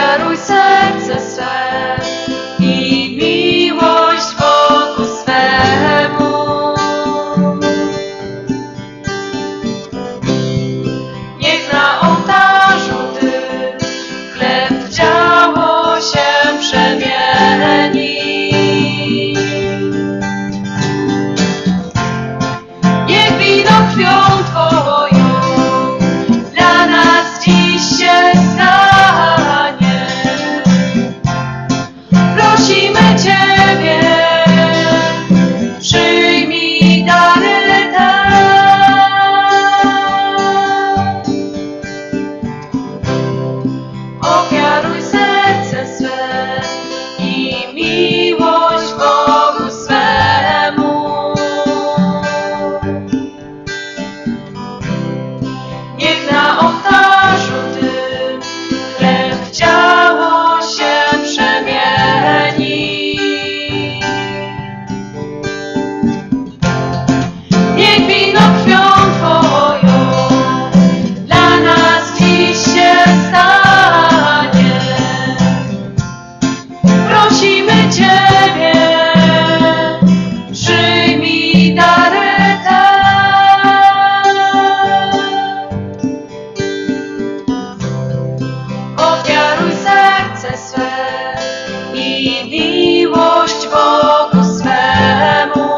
Ofiaruj serce swe i miłość Bogu swemu. Niech na ołtarzu tym chleb w ciało się przemieni. Niech wino krwią Twoją dla nas dziś się stanie. Prosimy Ciebie, przyjmij dary te. Ofiaruj serce swe i miłość Bogu swemu. Niech na ołtarzu tym chleb w ciało się przemieni. Niech wino krwią Twoją dla nas dziś się stanie. Prosimy Ciebie, przyjmij dary te. Ofiaruj serce swe i miłość Bogu swemu.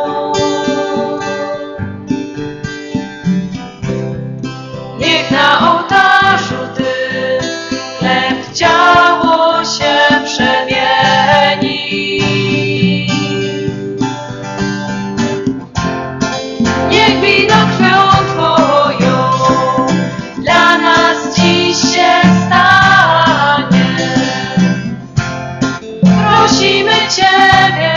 Niech na ołtarzu tym chleb w ciało się przemieni. Niech wino krwią Twoją dla nas dziś się stanie. Prosimy Ciebie,